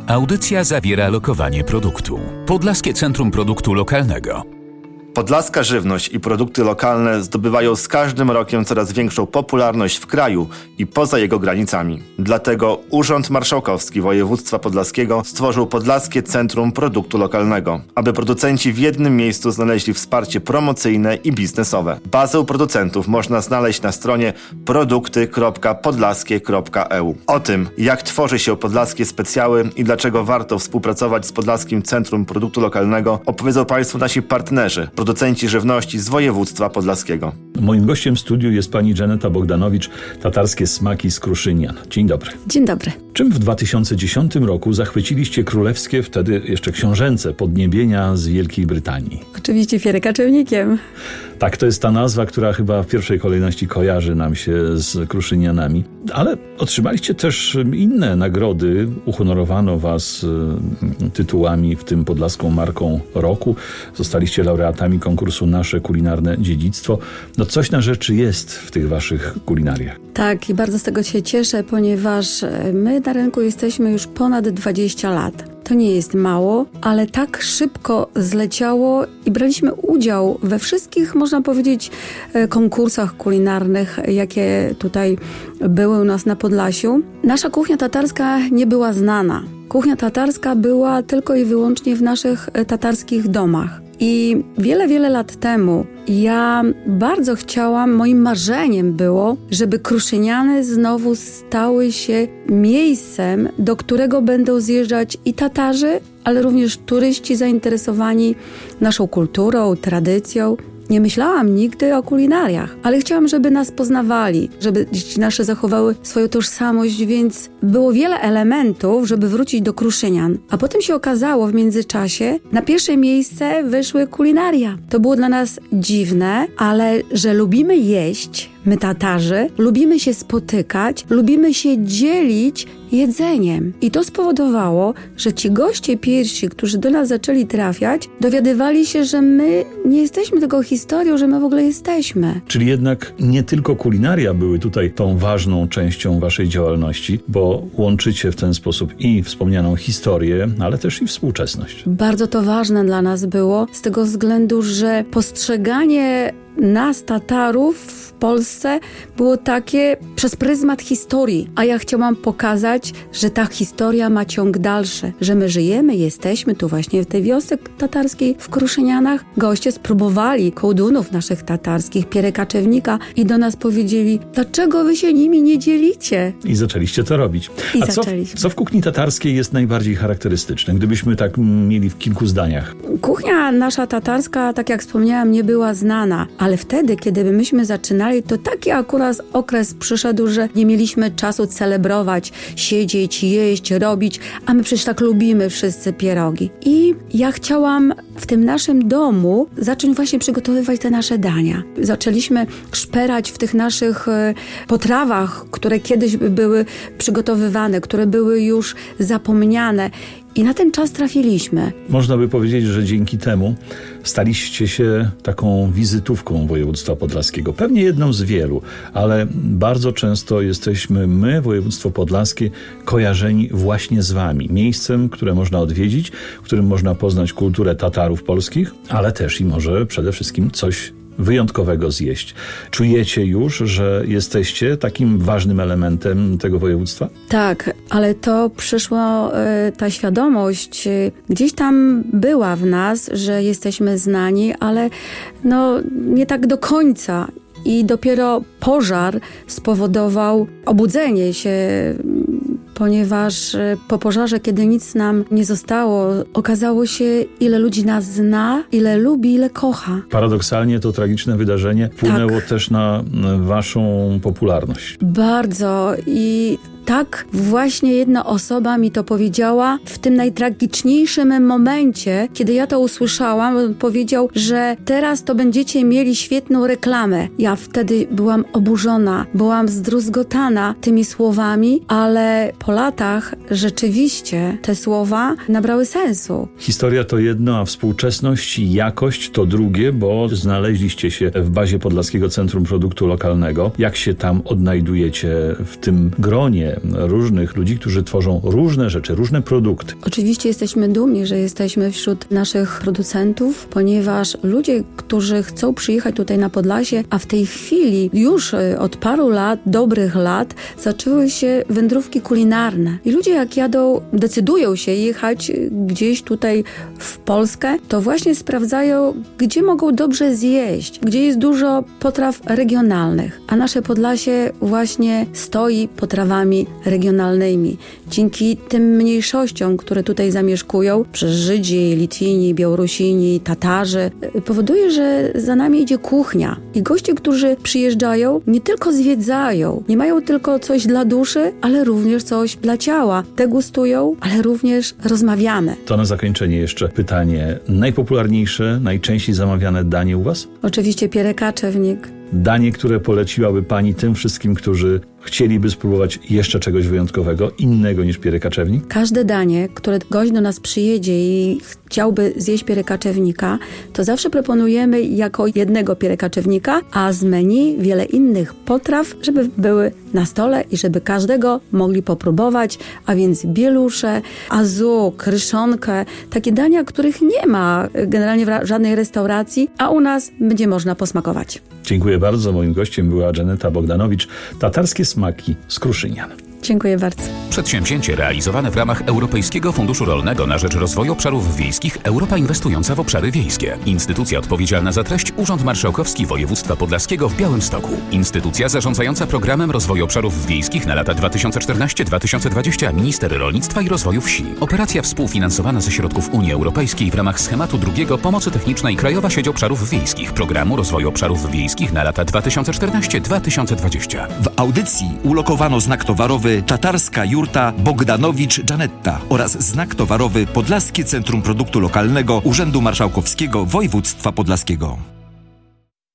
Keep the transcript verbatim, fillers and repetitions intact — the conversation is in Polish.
Audycja zawiera lokowanie produktu. Podlaskie Centrum Produktu Lokalnego. Podlaska żywność i produkty lokalne zdobywają z każdym rokiem coraz większą popularność w kraju i poza jego granicami. Dlatego Urząd Marszałkowski Województwa Podlaskiego stworzył Podlaskie Centrum Produktu Lokalnego, aby producenci w jednym miejscu znaleźli wsparcie promocyjne i biznesowe. Bazę producentów można znaleźć na stronie produkty kropka podlaskie kropka e u. O tym, jak tworzy się podlaskie specjały i dlaczego warto współpracować z Podlaskim Centrum Produktu Lokalnego, opowiedzą Państwu nasi partnerzy, producenci żywności z województwa podlaskiego. Moim gościem w studiu jest pani Żaneta Bogdanowicz, Tatarskie Smaki z Kruszynian. Dzień dobry. Dzień dobry. Czym w dwa tysiące dziesiątym roku zachwyciliście królewskie, wtedy jeszcze książęce podniebienia z Wielkiej Brytanii? Oczywiście pierekaczewnikiem. Tak, to jest ta nazwa, która chyba w pierwszej kolejności kojarzy nam się z Kruszynianami. Ale otrzymaliście też inne nagrody. Uhonorowano was tytułami, w tym Podlaską Marką Roku. Zostaliście laureatami konkursu Nasze Kulinarne Dziedzictwo. No coś na rzeczy jest w tych waszych kulinariach. Tak, i bardzo z tego się cieszę, ponieważ my na rynku jesteśmy już ponad dwadzieścia lat. To nie jest mało, ale tak szybko zleciało i braliśmy udział we wszystkich, można powiedzieć, konkursach kulinarnych, jakie tutaj były u nas na Podlasiu. Nasza kuchnia tatarska nie była znana. Kuchnia tatarska była tylko i wyłącznie w naszych tatarskich domach. I wiele, wiele lat temu ja bardzo chciałam, moim marzeniem było, żeby Kruszyniany znowu stały się miejscem, do którego będą zjeżdżać i Tatarzy, ale również turyści zainteresowani naszą kulturą, tradycją. Nie myślałam nigdy o kulinariach, ale chciałam, żeby nas poznawali, żeby dzieci nasze zachowały swoją tożsamość, więc było wiele elementów, żeby wrócić do Kruszynian. A potem się okazało w międzyczasie, na pierwsze miejsce wyszły kulinaria. To było dla nas dziwne, ale że lubimy jeść, my Tatarzy, lubimy się spotykać, lubimy się dzielić jedzeniem. I to spowodowało, że ci goście pierwsi, którzy do nas zaczęli trafiać, dowiadywali się, że my nie jesteśmy tylko historią, że my w ogóle jesteśmy. Czyli jednak nie tylko kulinaria były tutaj tą ważną częścią waszej działalności, bo łączycie w ten sposób i wspomnianą historię, ale też i współczesność. Bardzo to ważne dla nas było, z tego względu, że postrzeganie nas, Tatarów w Polsce było takie przez pryzmat historii, a ja chciałam pokazać, że ta historia ma ciąg dalszy, że my żyjemy, jesteśmy tu właśnie w tej wiosce tatarskiej w Kruszynianach. Goście spróbowali kołdunów naszych tatarskich, pierekaczewnika i do nas powiedzieli, dlaczego wy się nimi nie dzielicie? I zaczęliście to robić. I a co, co w kuchni tatarskiej jest najbardziej charakterystyczne, gdybyśmy tak mieli w kilku zdaniach? Kuchnia nasza tatarska, tak jak wspomniałam, nie była znana, ale wtedy, kiedy myśmy zaczynali, to taki akurat okres przyszedł, że nie mieliśmy czasu celebrować, siedzieć, jeść, robić, a my przecież tak lubimy wszyscy pierogi. I ja chciałam w tym naszym domu zacząć właśnie przygotowywać te nasze dania. Zaczęliśmy szperać w tych naszych potrawach, które kiedyś były przygotowywane, które były już zapomniane. I na ten czas trafiliśmy. Można by powiedzieć, że dzięki temu staliście się taką wizytówką województwa podlaskiego. Pewnie jedną z wielu, ale bardzo często jesteśmy my, województwo podlaskie, kojarzeni właśnie z wami. Miejscem, które można odwiedzić, w którym można poznać kulturę Tatarów polskich, ale też i może przede wszystkim coś wyjątkowego zjeść. Czujecie już, że jesteście takim ważnym elementem tego województwa? Tak, ale to przyszło, ta świadomość gdzieś tam była w nas, że jesteśmy znani, ale no nie tak do końca. I dopiero pożar spowodował obudzenie się, ponieważ po pożarze, kiedy nic nam nie zostało, okazało się, ile ludzi nas zna, ile lubi, ile kocha. Paradoksalnie to tragiczne wydarzenie wpłynęło tak. też na waszą popularność. Bardzo i tak właśnie jedna osoba mi to powiedziała w tym najtragiczniejszym momencie, kiedy ja to usłyszałam. On powiedział, że teraz to będziecie mieli świetną reklamę. Ja wtedy byłam oburzona, byłam zdruzgotana tymi słowami, ale po latach rzeczywiście te słowa nabrały sensu. Historia to jedno, a współczesność i jakość to drugie, bo znaleźliście się w bazie Podlaskiego Centrum Produktu Lokalnego. Jak się tam odnajdujecie w tym gronie różnych ludzi, którzy tworzą różne rzeczy, różne produkty. Oczywiście jesteśmy dumni, że jesteśmy wśród naszych producentów, ponieważ ludzie, którzy chcą przyjechać tutaj na Podlasie, a w tej chwili już od paru lat, dobrych lat, zaczęły się wędrówki kulinarne. I ludzie jak jadą, decydują się jechać gdzieś tutaj w Polskę, to właśnie sprawdzają, gdzie mogą dobrze zjeść, gdzie jest dużo potraw regionalnych. A nasze Podlasie właśnie stoi potrawami regionalnymi. Dzięki tym mniejszościom, które tutaj zamieszkują, przez Żydzi, Litwini, Białorusini, Tatarzy, powoduje, że za nami idzie kuchnia. I goście, którzy przyjeżdżają, nie tylko zwiedzają, nie mają tylko coś dla duszy, ale również coś dla ciała. Degustują, ale również rozmawiamy. To na zakończenie jeszcze pytanie. Najpopularniejsze, najczęściej zamawiane danie u was? Oczywiście pierre kaczewnik. Danie, które poleciłaby pani tym wszystkim, którzy chcieliby spróbować jeszcze czegoś wyjątkowego, innego niż pierre kaczewnik? Każde danie, które gość do nas przyjedzie i chciałby zjeść pierre kaczewnika, to zawsze proponujemy jako jednego pierre kaczewnika, a z menu wiele innych potraw, żeby były na stole i żeby każdego mogli popróbować, a więc bielusze, azu, kryszonkę, takie dania, których nie ma generalnie w żadnej restauracji, a u nas będzie można posmakować. Dziękuję bardzo. Moim gościem była Żaneta Bogdanowicz. Tatarskie smaki z Kruszynian. Dziękuję bardzo. Przedsięwzięcie realizowane w ramach Europejskiego Funduszu Rolnego na rzecz Rozwoju Obszarów Wiejskich Europa Inwestująca w Obszary Wiejskie. Instytucja odpowiedzialna za treść Urząd Marszałkowski Województwa Podlaskiego w Białymstoku. Instytucja zarządzająca Programem Rozwoju Obszarów Wiejskich na lata dwa tysiące czternaście do dwa tysiące dwudziestego. Minister Rolnictwa i Rozwoju Wsi. Operacja współfinansowana ze środków Unii Europejskiej w ramach schematu drugiego Pomocy Technicznej Krajowa Sieć Obszarów Wiejskich Programu Rozwoju Obszarów Wiejskich na lata dwa tysiące czternaście do dwa tysiące dwudziestego. W audycji ulokowano znak towarowy Tatarska Jurta Bogdanowicz Żanetta oraz znak towarowy Podlaskie Centrum Produktu Lokalnego Urzędu Marszałkowskiego Województwa Podlaskiego.